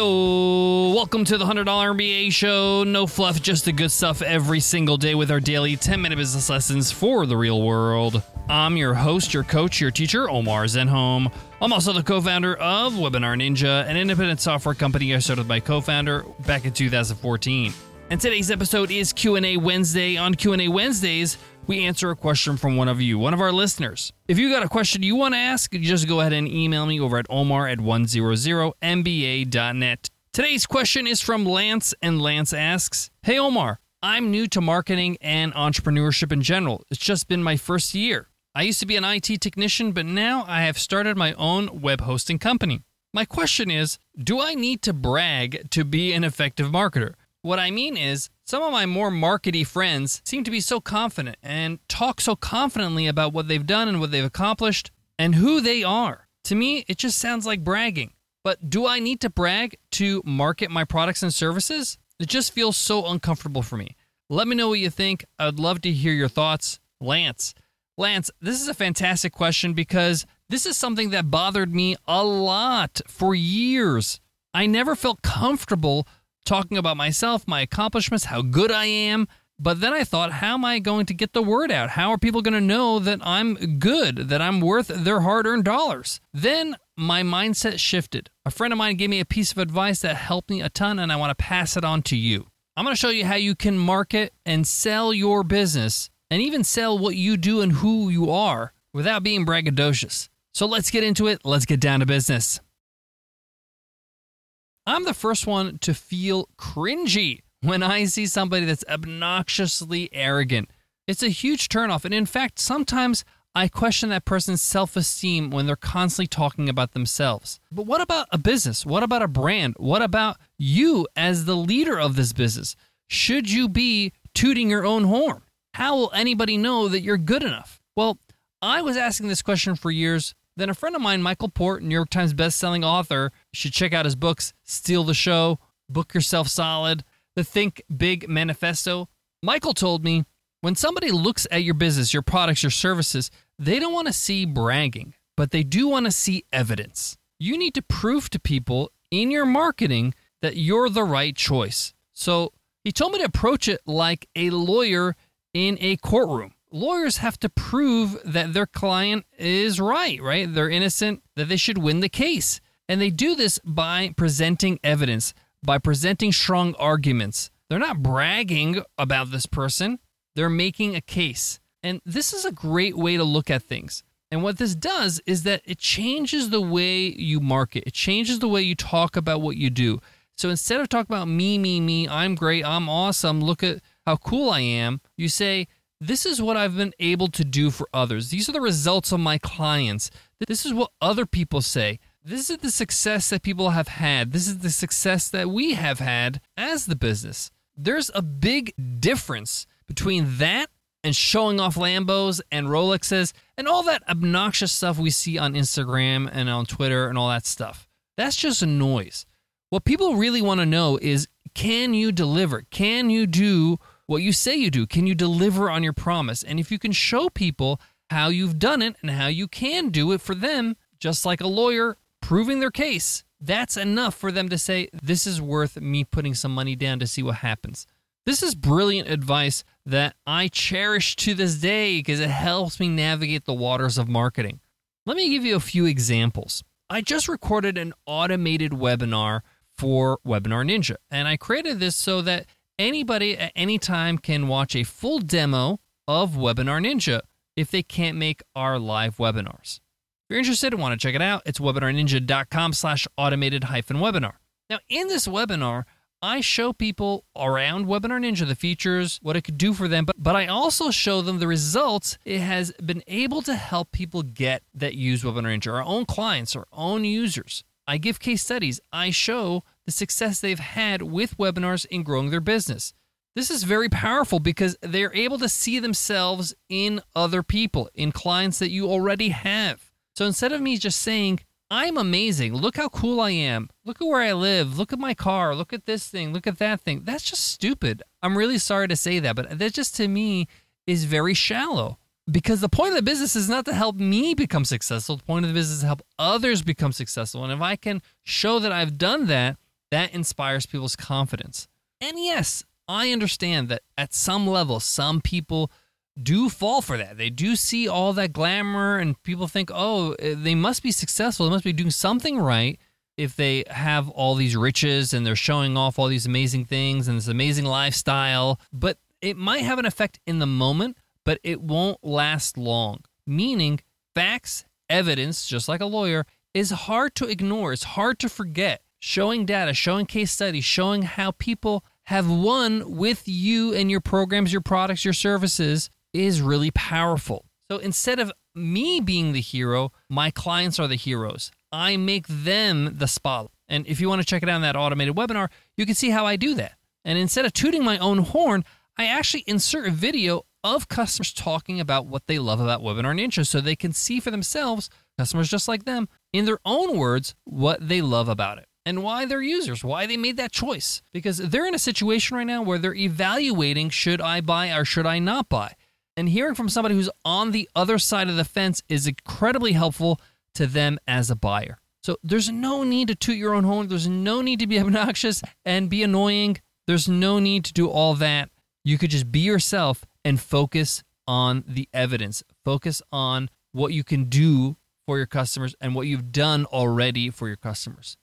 Heyo! Welcome to the $100 MBA show. No fluff, just the good stuff every single day with our daily 10-minute business lessons for the real world. I'm your host, your coach, your teacher, Omar Zenhom. I'm also the co-founder of Webinar Ninja, an independent software company I started with my co-founder back in 2014. And today's episode is Q&A Wednesday. On Q&A Wednesdays, we answer a question from one of you, one of our listeners. If you got a question you want to ask, you just go ahead and email me over at omar@100mba.net. Today's question is from Lance, and Lance asks, Hey Omar, I'm new to marketing and entrepreneurship in general. It's just been my first year. I used to be an IT technician, but now I have started my own web hosting company. My question is, do I need to brag to be an effective marketer? What I mean is, some of my more markety friends seem to be so confident and talk so confidently about what they've done and what they've accomplished and who they are. To me, it just sounds like bragging. But do I need to brag to market my products and services? It just feels so uncomfortable for me. Let me know what you think. I would love to hear your thoughts. Lance, this is a fantastic question because this is something that bothered me a lot for years. I never felt comfortable talking about myself, my accomplishments, how good I am. But then I thought, how am I going to get the word out? How are people going to know that I'm good, that I'm worth their hard-earned dollars? Then my mindset shifted. A friend of mine gave me a piece of advice that helped me a ton, and I want to pass it on to you. I'm going to show you how you can market and sell your business, and even sell what you do and who you are without being braggadocious. So let's get into it. Let's get down to business. I'm the first one to feel cringy when I see somebody that's obnoxiously arrogant. It's a huge turnoff, and in fact, sometimes I question that person's self-esteem when they're constantly talking about themselves. But what about a business? What about a brand? What about you as the leader of this business? Should you be tooting your own horn? How will anybody know that you're good enough? Well, I was asking this question for years. Then a friend of mine, Michael Port, New York Times bestselling author, you should check out his books, Steal the Show, Book Yourself Solid, The Think Big Manifesto. Michael told me, when somebody looks at your business, your products, your services, they don't want to see bragging, but they do want to see evidence. You need to prove to people in your marketing that you're the right choice. So he told me to approach it like a lawyer in a courtroom. Lawyers have to prove that their client is right? They're innocent, that they should win the case. And they do this by presenting evidence, by presenting strong arguments. They're not bragging about this person. They're making a case. And this is a great way to look at things. And what this does is that it changes the way you market. It changes the way you talk about what you do. So instead of talking about me, I'm great, I'm awesome, look at how cool I am, you say, this is what I've been able to do for others. These are the results of my clients. This is what other people say. This is the success that people have had. This is the success that we have had as the business. There's a big difference between that and showing off Lambos and Rolexes and all that obnoxious stuff we see on Instagram and on Twitter and all that stuff. That's just a noise. What people really want to know is, can you deliver? Can you do what you say you do? Can you deliver on your promise? And if you can show people how you've done it and how you can do it for them, just like a lawyer proving their case, that's enough for them to say, this is worth me putting some money down to see what happens. This is brilliant advice that I cherish to this day because it helps me navigate the waters of marketing. Let me give you a few examples. I just recorded an automated webinar for Webinar Ninja, and I created this so that anybody at any time can watch a full demo of Webinar Ninja if they can't make our live webinars. If you're interested and want to check it out, it's webinarninja.com/automated-webinar. Now, in this webinar, I show people around Webinar Ninja the features, what it could do for them, but I also show them the results it has been able to help people get that use Webinar Ninja, our own clients, our own users. I give case studies. I show the success they've had with webinars in growing their business. This is very powerful because they're able to see themselves in other people, in clients that you already have. So instead of me just saying, I'm amazing, look how cool I am, look at where I live, look at my car, look at this thing, look at that thing, that's just stupid. I'm really sorry to say that, but that just to me is very shallow. Because the point of the business is not to help me become successful. The point of the business is to help others become successful. And if I can show that I've done that, That inspires people's confidence. And yes, I understand that at some level, some people do fall for that. They do see all that glamour and people think, oh, they must be successful. They must be doing something right if they have all these riches and they're showing off all these amazing things and this amazing lifestyle. But it might have an effect in the moment, but it won't last long. Meaning, facts, evidence, just like a lawyer, is hard to ignore. It's hard to forget. Showing data, showing case studies, showing how people have won with you and your programs, your products, your services is really powerful. So instead of me being the hero, my clients are the heroes. I make them the spotlight. And if you want to check it out in that automated webinar, you can see how I do that. And instead of tooting my own horn, I actually insert a video of customers talking about what they love about Webinar Ninja so they can see for themselves, customers just like them, in their own words, what they love about it and why they're users, why they made that choice. Because they're in a situation right now where they're evaluating, should I buy or should I not buy? And hearing from somebody who's on the other side of the fence is incredibly helpful to them as a buyer. So there's no need to toot your own horn. There's no need to be obnoxious and be annoying. There's no need to do all that. You could just be yourself and focus on the evidence. Focus on what you can do for your customers and what you've done already for your customers.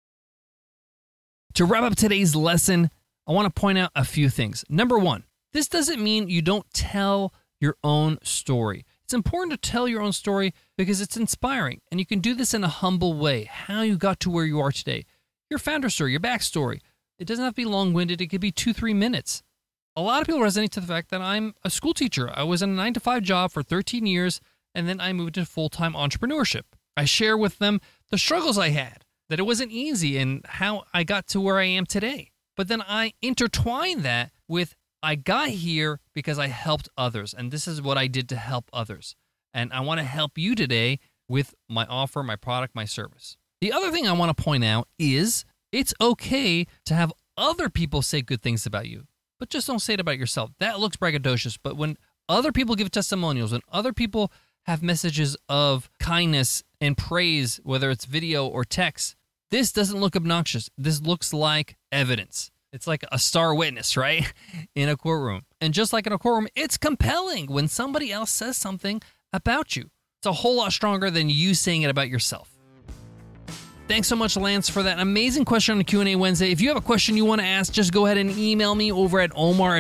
To wrap up today's lesson, I want to point out a few things. Number one, this doesn't mean you don't tell your own story. It's important to tell your own story because it's inspiring, and you can do this in a humble way. How you got to where you are today. Your founder story, your backstory. It doesn't have to be long-winded. It could be 2-3 minutes. A lot of people resonate to the fact that I'm a school teacher. I was in a 9-to-5 job for 13 years, and then I moved into full-time entrepreneurship. I share with them the struggles I had, that it wasn't easy, and how I got to where I am today. But then I intertwine that with I got here because I helped others, and this is what I did to help others. And I want to help you today with my offer, my product, my service. The other thing I want to point out is it's okay to have other people say good things about you, but just don't say it about yourself. That looks braggadocious, but when other people give testimonials, when other people have messages of kindness and praise, whether it's video or text, this doesn't look obnoxious. This looks like evidence. It's like a star witness, right? In a courtroom. And just like in a courtroom, it's compelling when somebody else says something about you. It's a whole lot stronger than you saying it about yourself. Thanks so much, Lance, for that amazing question on the Q&A Wednesday. If you have a question you want to ask, just go ahead and email me over at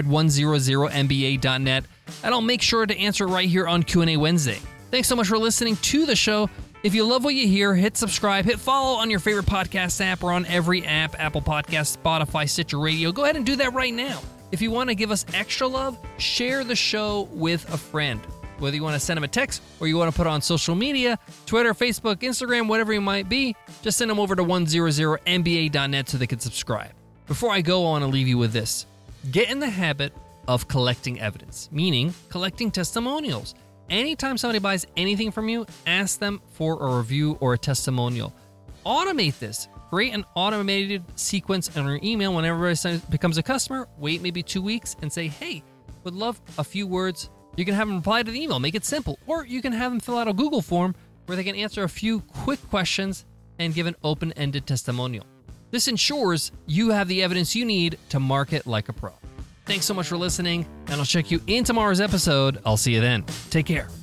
omar@100mba.net, and I'll make sure to answer it right here on Q&A Wednesday. Thanks so much for listening to the show. If you love what you hear, hit subscribe, hit follow on your favorite podcast app or on every app, Apple Podcasts, Spotify, Stitcher Radio. Go ahead and do that right now. If you want to give us extra love, share the show with a friend. Whether you want to send them a text or you want to put it on social media, Twitter, Facebook, Instagram, whatever it might be, just send them over to 100mba.net so they can subscribe. Before I go, I want to leave you with this. Get in the habit of collecting evidence, meaning collecting testimonials. Anytime somebody buys anything from you, ask them for a review or a testimonial. Automate this. Create an automated sequence in your email whenever it becomes a customer. Wait maybe 2 weeks and say, hey, would love a few words. You can have them reply to the email. Make it simple. Or you can have them fill out a Google form where they can answer a few quick questions and give an open-ended testimonial. This ensures you have the evidence you need to market like a pro. Thanks so much for listening, and I'll check you in tomorrow's episode. I'll see you then. Take care.